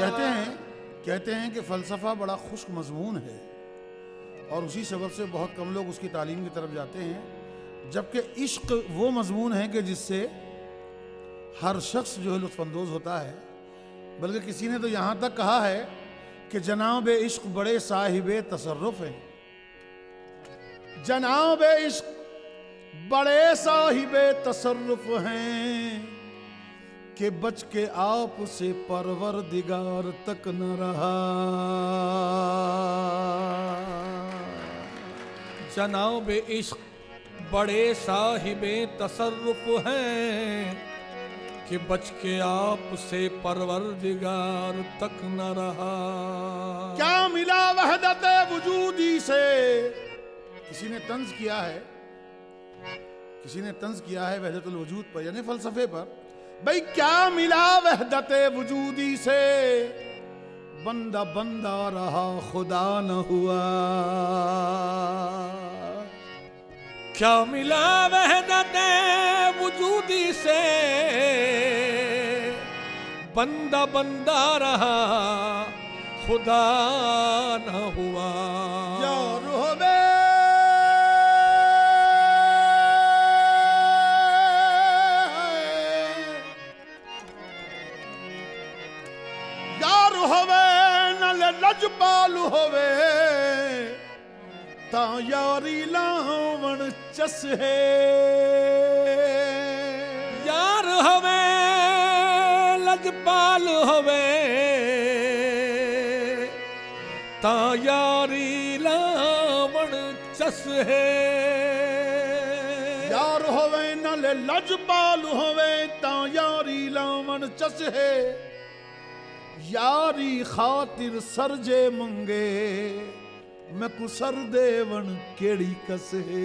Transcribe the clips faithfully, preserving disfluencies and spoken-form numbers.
कहते हैं कहते हैं कि फ़लसफ़ा बड़ा खुश्क मज़मून है और उसी सबब से बहुत कम लोग उसकी तालीम की तरफ जाते हैं, जबकि इश्क वो मज़मून है कि जिससे हर शख्स जो है लुत्फ़अंदोज़ होता है। बल्कि किसी ने तो यहाँ तक कहा है कि जनाब इश्क बड़े साहिबे तसर्रुफ़ हैं, जनाब इश्क बड़े साहिबे तसर्रुफ़ हैं कि बच के आप से परवरदिगार तक न रहा। जनाब इश्क बड़े साहिबे तसर्रुफ हैं कि बच के आप से परवरदिगार तक न रहा। क्या मिला वहदत वजूदी से, किसी ने तंज किया है किसी ने तंज किया है वहदतुल वजूद पर यानी फलसफे पर। भाई क्या मिला वहदत वजूदी से, बंदा बंदा रहा खुदा न हुआ। क्या मिला वहदत वजूदी से, बंदा बंदा रहा खुदा न हुआ। यार होवे यार होवे नल लजपाल होवे ता यारी लावण चस है। यार होवे लजपाल होवे ता यारी लावण चस है। यार होवे नल लजपाल होवे ता यारी लावण चस है। यारी खातिर सरजे मंगे मैं कुसर देवन केड़ी कस है।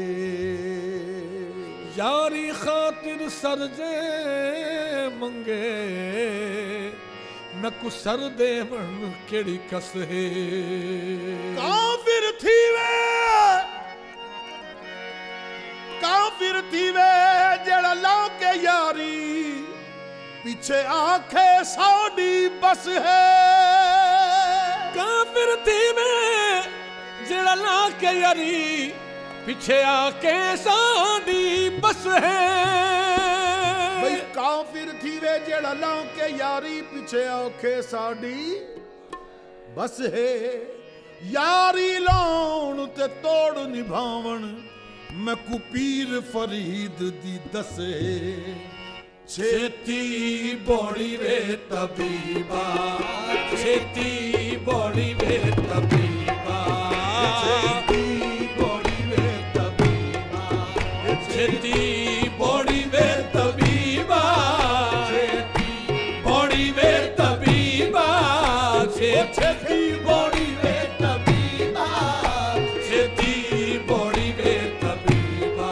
यारी खातिर सरजे मंगे मैं कुसर देवन केड़ी कस है। काफिर थी वे काफिर थी वे जड़ा ला के यारी पीछे आंखे साड़ी बस है। काफिर थी मैं जड़ा ला के यारी पीछे आके साड़ी बस है। भाई काफिर थी वे जड़ा ला के यारी पीछे आंखे साड़ी बस है। यारी लाउन ते तोड़ निभावण मैं कुपीर फरीद दी दसे। छेती बॉडी वे तबीबा, छेती बॉडी वे तबीबा, छेती बॉडी वे तबीबा, छेती बॉडी वे तबीबा, छेती बॉडी वे तबीबा, छेती बॉडी वे तबीबा, छेती बॉडी वे तबीबा।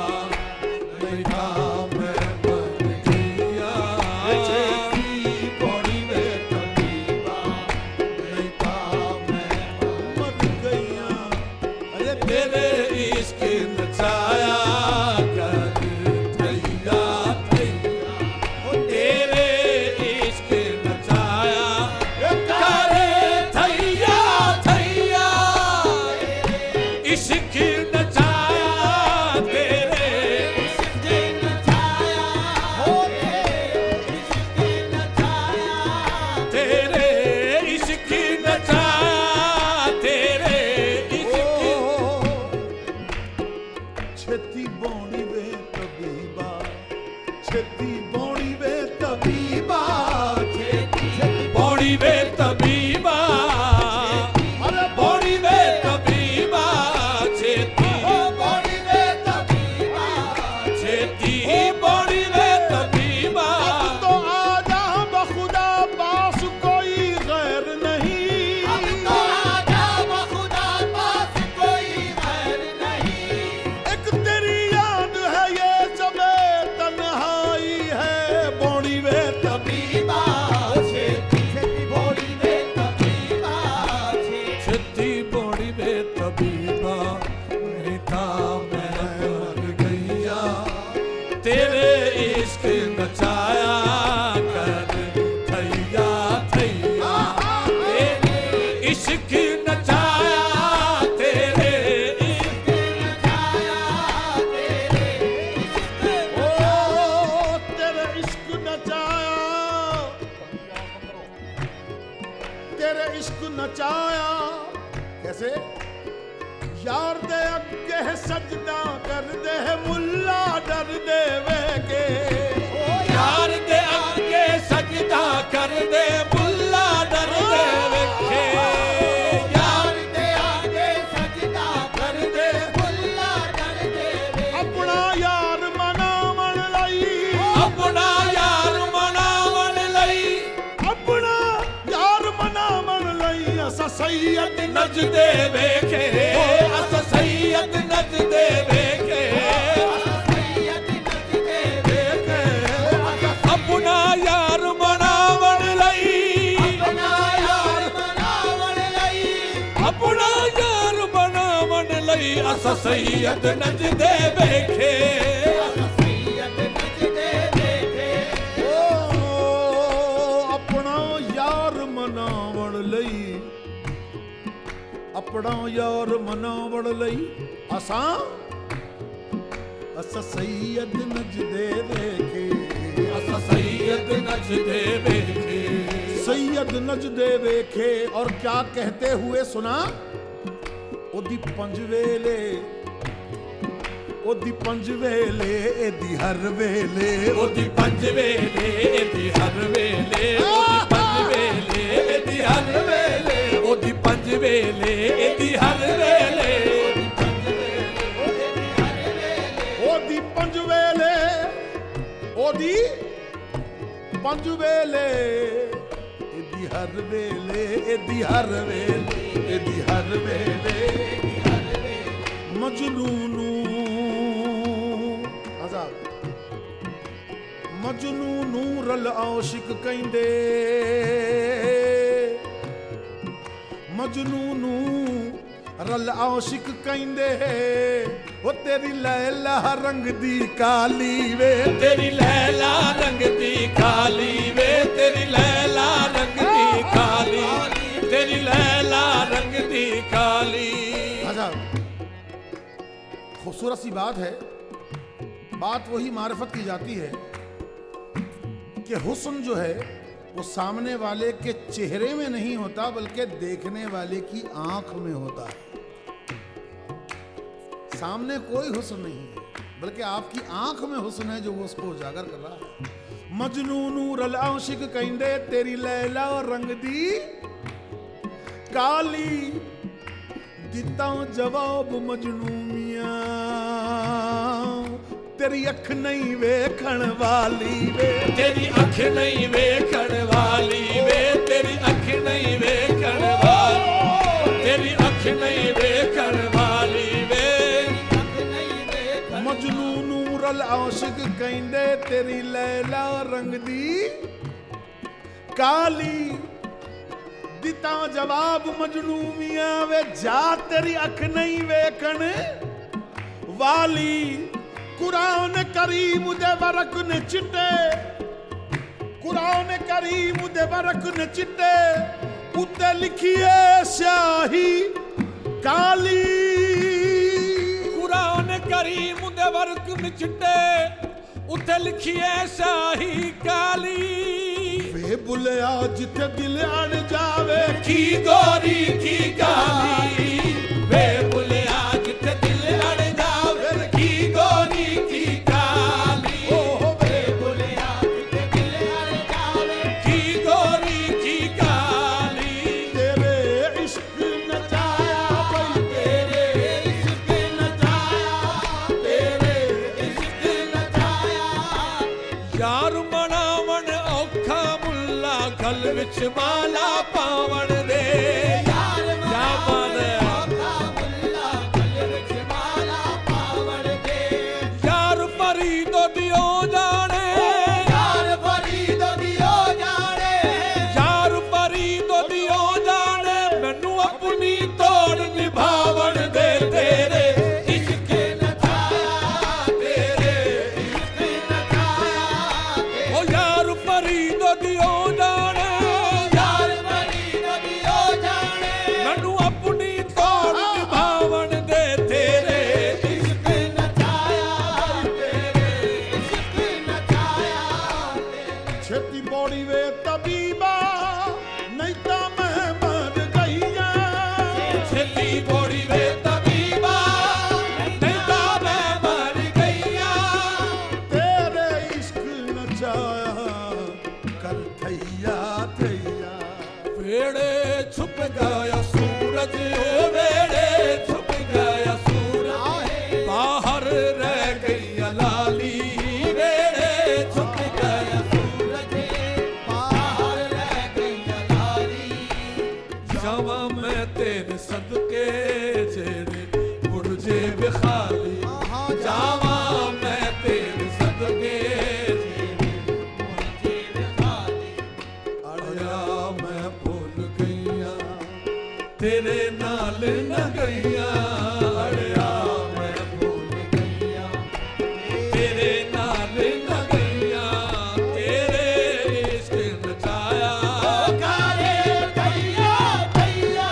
एक तेरी याद है ये जबे तन्हाई है। नचाया। कैसे? यार दे अगे सजदा कर दे मुल्ला डर दे वेगे। यार दे अगे सजदा कर दे मुल्ला डर दे वेगे। यार दे अगे सजदा कर दे मुल्ला डर दे वेगे। अपना यार मनावन लई, अपना यार मनावन लई, अपना यार मनावन लई असा सैयद नच दे वेखे। अस सैयद नच दे वेखे। अपना यार मनावन लई, अपना यार मनावन लई, अपना यार मनावन लई अस सैयद नच दे वेखे। अस सैयद नच दे वेखे। ओ अपना यार मनावन लई, अपना यार मनावन लई असा अस सैयद नच दे वेखे। अस सैयद नच दे वेखे। सैयद नच दे वेखे। और क्या कहते हुए सुना? ओदी पंज वेले, ओदी पंज वेले एदी हर वेले, ओदी पंज वेले एदी हर वेले, ओदी पंज वेले एदी हर वेले, ओदी पंज वेले एदी हर वेले, ओदी पंज वेले, ओदी पंज वेले एदी हर वेले, एदी हर वेले, एदी हर वेले मजनू नू आजाद मजनू नू रल आशिक कहंदे, मजनू नू रल आशिक कहंदे। ओ तेरी लैला रंग दी काली वे, तेरी लैला रंग दी काली वे, तेरी लैला रंग दी काली, तेरी लैला रंग दी काली। खूबसूरत सी बात है। बात वही मारिफत की जाती है कि हुस्न जो है वो सामने वाले के चेहरे में नहीं होता बल्कि देखने वाले की आंख में होता है। सामने कोई हुस्न नहीं है बल्कि आपकी आंख में हुस्न है जो वो उसको उजागर कर रहा है। मजनू नू रल आशिक कहंदे तेरी लैला रंग दी काली, दिता जवाब मजनू मियां तेरी अख नहीं वेखण वाली वे, तेरी अख नहीं वेखण वाली वे, तेरी अख नहीं वेखण वाली, तेरी अख नहीं वेखण वाली वे। मजनू नू रल आशिक कहंदे तेरी लैला रंग दी काली, दिता जवाब मजनू मियां वे जा तेरी अख नहीं वेखण वाली। कुरान करीम दे वरक ने चिट्टे, कुरान करीम दे वरक ने चिट्टे, उत्ते लिखिए स्याही काली। कुरान करीम दे वरक ने चिट्टे, उत्ते लिखिए स्याही काली। वे बुलिया जिथे दिल अड़ जावे की गोरी की काली, वे बुलिया जिथे दिल अड़ जावे की गोरी की काली, वे बुलिया जिथे दिल अड़ जावे की गोरी की काली। तेरे इश्क नचाया भाई, तेरे इश्क नचाया, तेरे इश्क नचाया। यार मनावन औखा मुल्ला गल विच माला पावन दे, यार मनावन औखा मुल्ला गल विच माला पावन दे। यार फरीदो दियो जाने, यार फरीदो दियो जाने, यार फरीदो दियो जाने, मैनू अपनी तोड़ निभावन दे। तेरे इश्क नचाया, तेरे इश्क नचाया, ओ यार फरीदो दियो जाने, यार फरीदो दियो जाने, मैनू अपनी तोड़ निभावन दे। तेरे इश्क नचाया, तेरे इश्क नचाया। छेती बौड़ी वे तबीबा नहीं तो मैं मर गई। नचाया कर थैया थैया। वेड़े छुप गया सूरज, वेड़े छुप गया सूरज, बाहर रह गई लाली। वेड़े छुप गया सूरज, बाहर रह गई लाली। जावा मैं तेरे सदके जेरे मुरझे बेखाली, जावा मैं तेरे सदके जेरे मुरझे बेखाली। अड़या मैं भूल गईया तेरे नाल न गईया, अड़या मैं भूल गईया तेरे नाल न गईया। तेरे इश्क नचाया कारे भैया भैया,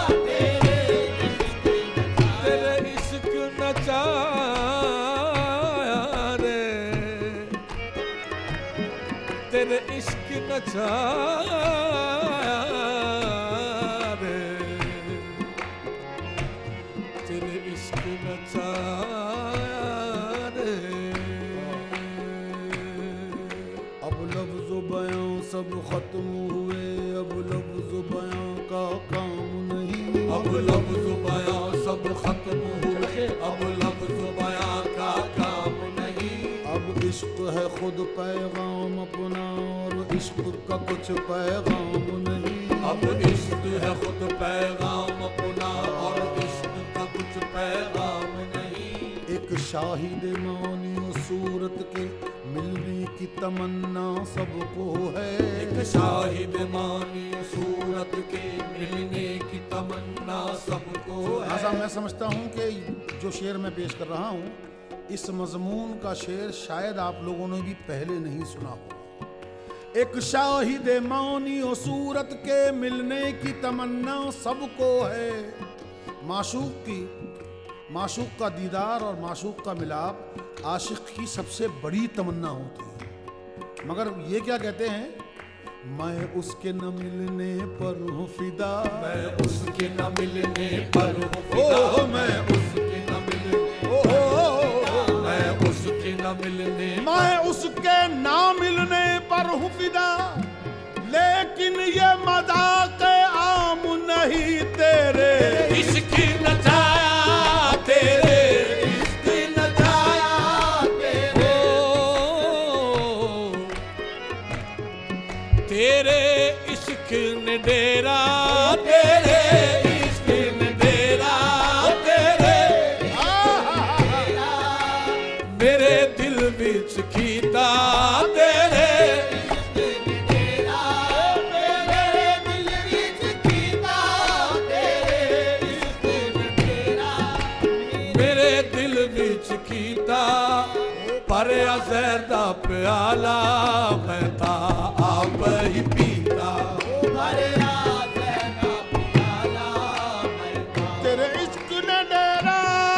तेरे इश्क नचाया रे, तेरे इश्क नचाया रे, तेरे इश्क नचाया रे। अब लफ्ज़ बयां सब खत्म हुए, अब लफ्ज़ बयां का काम नहीं। अब लफ्ज़ बयां सब खत्म हुए, अब लफ्ज़ बयां का काम नहीं। अब इश्क है खुद पैगाम अपना, और इश्क का कुछ पैगाम नहीं। अब इश्क है खुद पैगाम अपना, और इश्क का कुछ पैगाम नहीं। एक शाहिद मानियो सूरत के मिलने की तमन्ना सबको है। एक शाहिद मानी सूरत के मिलने की तमन्ना सबको ऐसा है। मैं समझता हूँ कि जो शेर मैं पेश कर रहा हूँ, इस मजमून का शेर शायद आप लोगों ने भी पहले नहीं सुना हो। एक शाहिद मानियो सूरत के मिलने की तमन्ना सबको है। माशूक की माशूक का दीदार और माशूक का मिलाप आशिक की सबसे बड़ी तमन्ना होती है। मगर ये क्या कहते हैं, मैं उसके न मिलने पर हूँ फिदा, मैं उसके न मिलने पर हूँ फिदा, ओ मैं उसके न मिलने, ओ मैं उसके न मिलने, मैं उसके ना मिलने पर हूँ फिदा, लेकिन ये मजाक आम नहीं तेरे इश्क नचाया तेरे, इश्क नचाया तेरे, तेरे इश्क ने डेरा, तेरे इश्क ने डेरा, तेरे मेरे दिल विच कीता, तेरे इश्क ने डेरा, मेरे दिल विच कीता, तेरे इश्क ने डेरा, मेरे दिल विच कीता। पर अज़हर दा प्याला मैं ता आप ही पीता, पर अज़हर दा प्याला मैं ता तेरे इश्क ने डेरा।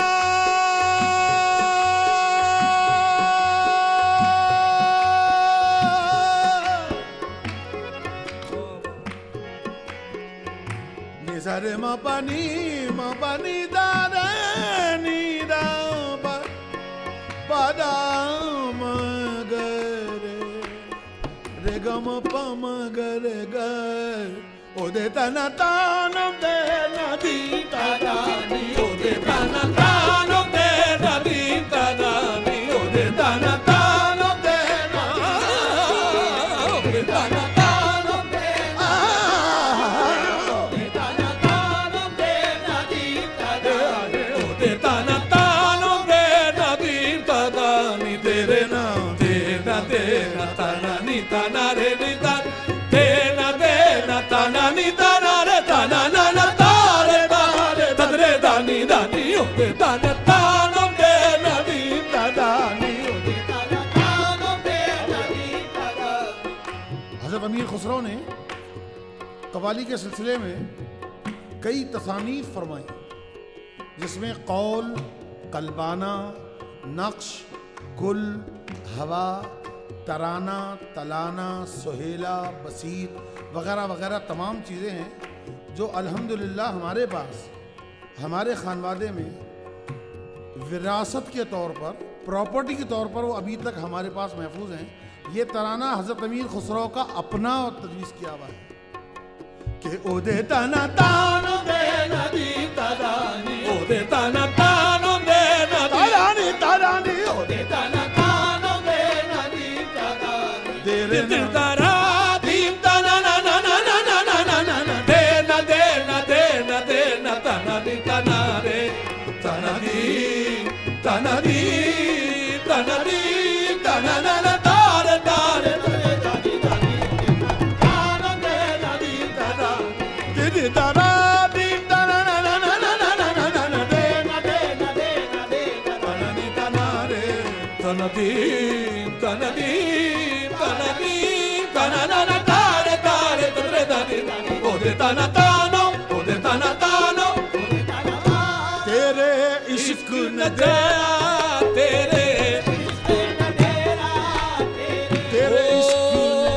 निसारे मा पानी मा पानी दारे नी दा बा पादा मगरे रे गम पम गरे गर ओ दे तना तानम दे नदी तादानी ओदे ताना तानो दे नदी तादानी ओदे ताना तानो दे नदी ओदे ताना तानो दे ओदे ताना तानो दे नदी तादानी ओदे ताना तानो दे नदी तादानी तेरे नाम दे ना दे ना ताना नी ताना रे नी ताना दे ना दे ना ताना नी ताना रे ताना ना ना तारे तारे तदरे दानी दानी ओदे ताना तानो दे नदी तादानी ओदे ताना तानो दे नदी तादानी। हज़रत अमीर खुसरो ने कव्वाली के सिलसिले में कई तसानीफ फरमाई, जिसमें कौल, कल्बाना, नक्श, गुल, हवा, तराना, तलाना, सुहेला, बसीत वगैरह वगैरह तमाम चीज़ें हैं जो अल्हम्दुलिल्लाह हमारे पास हमारे खानवादे में विरासत के तौर पर प्रॉपर्टी के तौर पर वो अभी तक हमारे पास महफूज हैं। ये तराना हजरत अमीर खुसरो का अपना तजवीज़ किया हुआ है कि ओ दे तना तानो दे नदी तरानी, ओ दे तना तानो दे नदी तरानी तरानी, ओ दे तना तानो दे नदी तरानी, तेरे दिल तारा दीम तना ना ना ना ना ना ना ना ना ना दे ना दे ना दे ना दे ना तना दी तना रे तना दी तना दी तना दी तना ना ना तारे तारे तारे तारी तारी ताना दे नदी तना दे तारा दीम तना ना ना ना ना ना ना ना ना दे ना दे ना दे ना दे तना दी तना रे तना दी तना दी तना दी तना ना ना तारे तारे तारे तारे ओ दे तना तानो ओ दे तना तानो ओ दे तना तेरे इश्क न गया तेरे इश्क न तेरा तेरे इश्क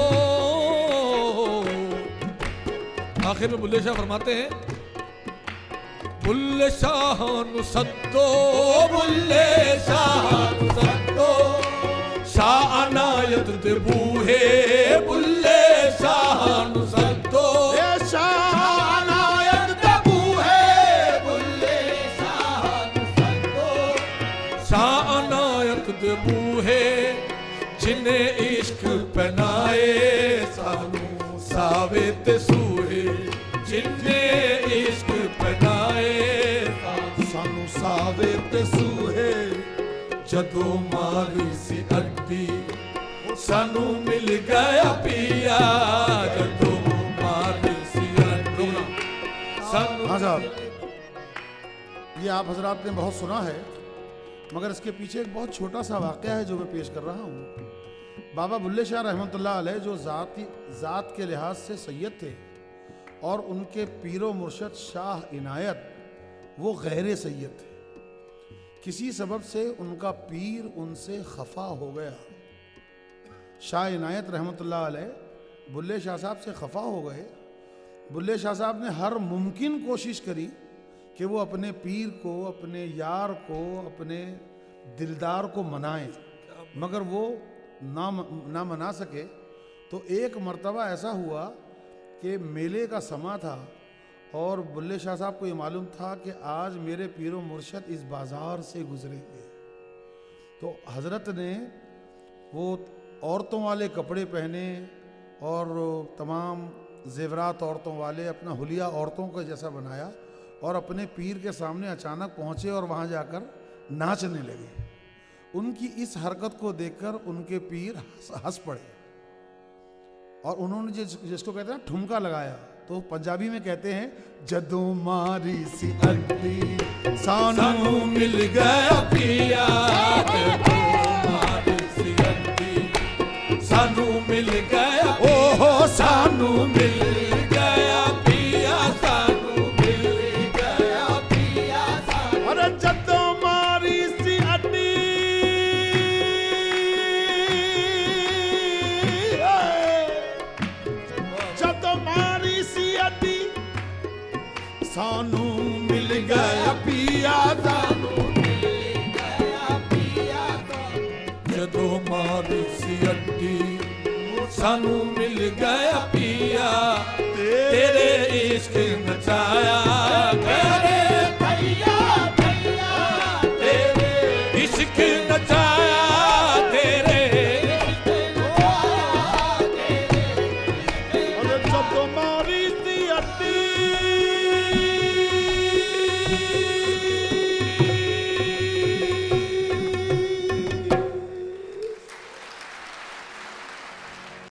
आखिर में बुल्ले शाह फरमाते हैं बुल्ले शाह नु सद्दो बुल्ले शाह नु सद्दो शाह अनायत दे बूहे बुल्ले शाह नु सद्दो शाह अनायत दे बूहे बुल्ले शाह नु सद्दो शाह अनायत दे बूहे जिन्हें इश्क पहनाए सानू सावे ते सूहे जिन्हें इश्क पहनाए सानू सावे ते सूहे जदों मारी सी अड्डी सानू मिल गया पिया जदों मारी सी अड्डी सानू हाँ साहब, ये आप हजरात ने बहुत सुना है, मगर इसके पीछे एक बहुत छोटा सा वाक़या है जो मैं पेश कर रहा हूँ। बाबा बुल्ले शाह रहमतुल्लाह अलैह जो ज़ाती ज़ात के लिहाज से सैयद थे और उनके पीरो मुर्शद शाह इनायत वो गैर सैयद थे। किसी सबब से उनका पीर उनसे खफा हो गया। शाह इनायत रहमतुल्लाह अलैह बुल्ले शाह साहब से खफा हो गए। बुल्ले शाह साहब ने हर मुमकिन कोशिश करी कि वो अपने पीर को, अपने यार को, अपने दिलदार को मनाएं, मगर वो ना ना मना सके। तो एक मर्तबा ऐसा हुआ कि मेले का समा था और बुल्ले शाह साहब को ये मालूम था कि आज मेरे पीरो मुर्शद इस बाज़ार से गुजरेंगे। तो हज़रत ने वो औरतों वाले कपड़े पहने और तमाम ज़ेवरात औरतों वाले, अपना हुलिया औरतों का जैसा बनाया और अपने पीर के सामने अचानक पहुँचे और वहाँ जाकर नाचने लगे। उनकी इस हरकत को देखकर उनके पीर हंस पड़े और उन्होंने जिस जिसको कहते हैं ना ठुमका लगाया, तो पंजाबी में कहते हैं जदों मारी सी अड्डी सानू मिल गया पिया जदों मारी सी अड्डी सानू मिल गया ओहो सानू मिल गया पिया सानू मिल गया पिया सानू अरे जदों मारी सी अड्डी जदों मारी सी अड्डी सानू मिल गया पिया सानू मिल गया पिया जदों मारी सी अड्डी सानू मिल गया पिया तेरे इश्क नचाया तेरे भैया भैया तेरे इश्क नचाया तेरे अरे जदों मारी सी अड्डी